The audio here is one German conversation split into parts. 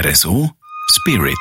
RSO Spirit.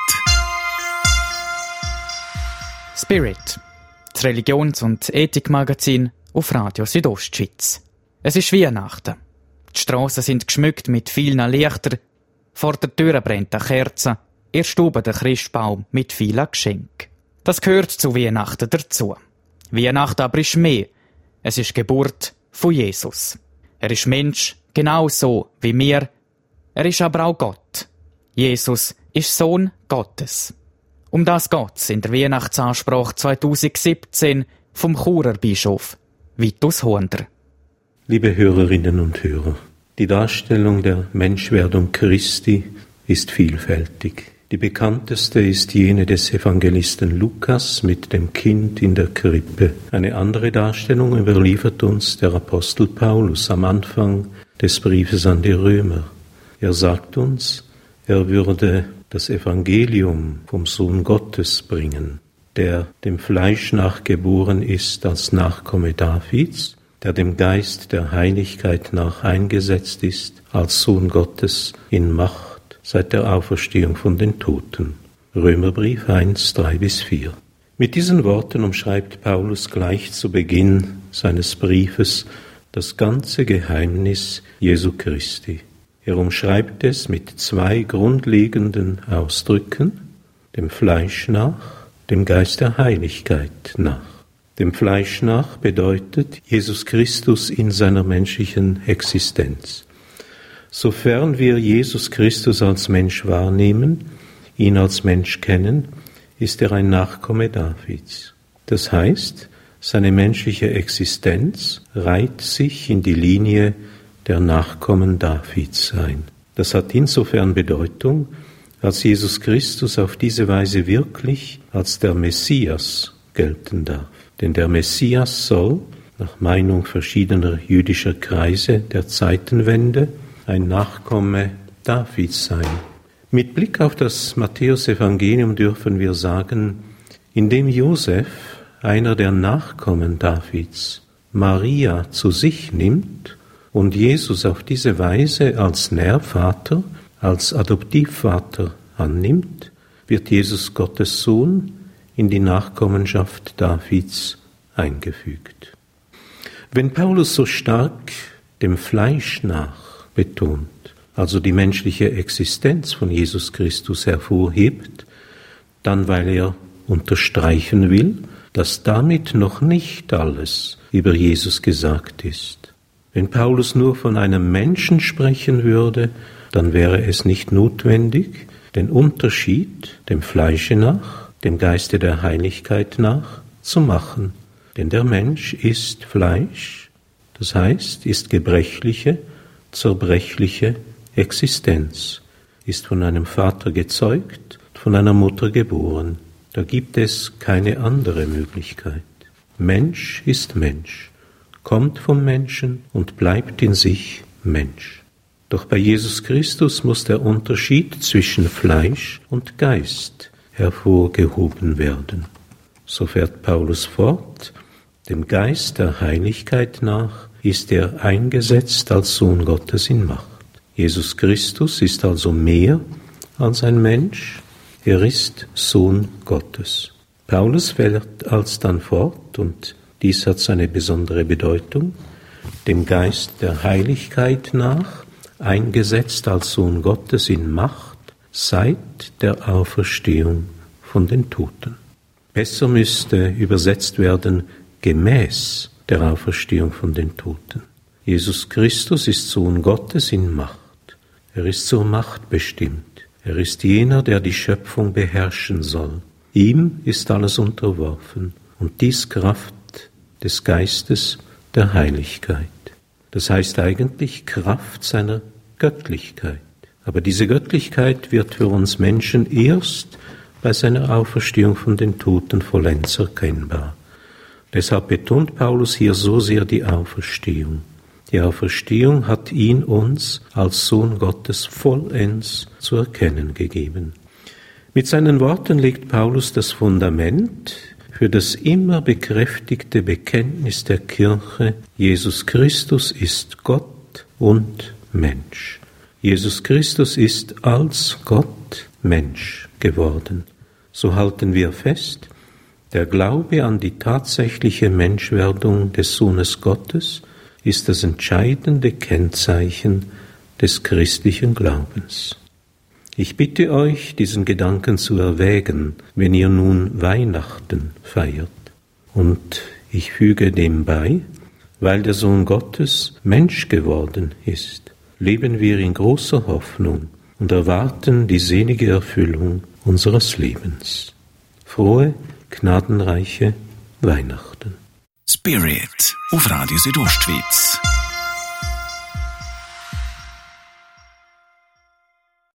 Spirit, das Religions- und Ethikmagazin auf Radio Südostschweiz. Es ist Weihnachten. Die Strassen sind geschmückt mit vielen Lichtern. Vor der Tür brennt eine Kerze. In der Stube der Christbaum mit vielen Geschenken. Das gehört zu Weihnachten dazu. Weihnachten aber ist mehr. Es ist die Geburt von Jesus. Er ist Mensch, genauso wie wir. Er ist aber auch Gott. Jesus ist Sohn Gottes. Um das geht's in der Weihnachtsansprache 2017 vom Churer Bischof Vitus Hunder. Liebe Hörerinnen und Hörer, die Darstellung der Menschwerdung Christi ist vielfältig. Die bekannteste ist jene des Evangelisten Lukas mit dem Kind in der Krippe. Eine andere Darstellung überliefert uns der Apostel Paulus am Anfang des Briefes an die Römer. Er sagt uns, er würde das Evangelium vom Sohn Gottes bringen, der dem Fleisch nach geboren ist als Nachkomme Davids, der dem Geist der Heiligkeit nach eingesetzt ist als Sohn Gottes in Macht seit der Auferstehung von den Toten. Römerbrief 1, 3-4. Mit diesen Worten umschreibt Paulus gleich zu Beginn seines Briefes das ganze Geheimnis Jesu Christi. Er umschreibt es mit zwei grundlegenden Ausdrücken, dem Fleisch nach, dem Geist der Heiligkeit nach. Dem Fleisch nach bedeutet Jesus Christus in seiner menschlichen Existenz. Sofern wir Jesus Christus als Mensch wahrnehmen, ihn als Mensch kennen, ist er ein Nachkomme Davids. Das heißt, seine menschliche Existenz reiht sich in die Linie der Nachkommen Davids ein. Das hat insofern Bedeutung, als Jesus Christus auf diese Weise wirklich als der Messias gelten darf. Denn der Messias soll, nach Meinung verschiedener jüdischer Kreise der Zeitenwende, ein Nachkomme Davids sein. Mit Blick auf das Matthäus-Evangelium dürfen wir sagen, indem Josef, einer der Nachkommen Davids, Maria zu sich nimmt und Jesus auf diese Weise als Nährvater, als Adoptivvater annimmt, wird Jesus Gottes Sohn in die Nachkommenschaft Davids eingefügt. Wenn Paulus so stark dem Fleisch nach betont, also die menschliche Existenz von Jesus Christus hervorhebt, dann weil er unterstreichen will, dass damit noch nicht alles über Jesus gesagt ist. Wenn Paulus nur von einem Menschen sprechen würde, dann wäre es nicht notwendig, den Unterschied dem Fleische nach, dem Geiste der Heiligkeit nach, zu machen. Denn der Mensch ist Fleisch, das heißt, ist gebrechliche, zerbrechliche Existenz, ist von einem Vater gezeugt, von einer Mutter geboren. Da gibt es keine andere Möglichkeit. Mensch ist Mensch, kommt vom Menschen und bleibt in sich Mensch. Doch bei Jesus Christus muss der Unterschied zwischen Fleisch und Geist hervorgehoben werden. So fährt Paulus fort, dem Geist der Heiligkeit nach ist er eingesetzt als Sohn Gottes in Macht. Jesus Christus ist also mehr als ein Mensch, er ist Sohn Gottes. Paulus fährt alsdann fort, und dies hat seine besondere Bedeutung, dem Geist der Heiligkeit nach, eingesetzt als Sohn Gottes in Macht seit der Auferstehung von den Toten. Besser müsste übersetzt werden, gemäß der Auferstehung von den Toten. Jesus Christus ist Sohn Gottes in Macht. Er ist zur Macht bestimmt. Er ist jener, der die Schöpfung beherrschen soll. Ihm ist alles unterworfen, und dies Kraft des Geistes der Heiligkeit. Das heißt eigentlich Kraft seiner Göttlichkeit. Aber diese Göttlichkeit wird für uns Menschen erst bei seiner Auferstehung von den Toten vollends erkennbar. Deshalb betont Paulus hier so sehr die Auferstehung. Die Auferstehung hat ihn uns als Sohn Gottes vollends zu erkennen gegeben. Mit seinen Worten legt Paulus das Fundament für das immer bekräftigte Bekenntnis der Kirche, Jesus Christus ist Gott und Mensch. Jesus Christus ist als Gott Mensch geworden. So halten wir fest, der Glaube an die tatsächliche Menschwerdung des Sohnes Gottes ist das entscheidende Kennzeichen des christlichen Glaubens. Ich bitte euch, diesen Gedanken zu erwägen, wenn ihr nun Weihnachten feiert. Und ich füge dem bei, weil der Sohn Gottes Mensch geworden ist, leben wir in großer Hoffnung und erwarten die selige Erfüllung unseres Lebens. Frohe, gnadenreiche Weihnachten. Spirit auf Radio Südostschweiz.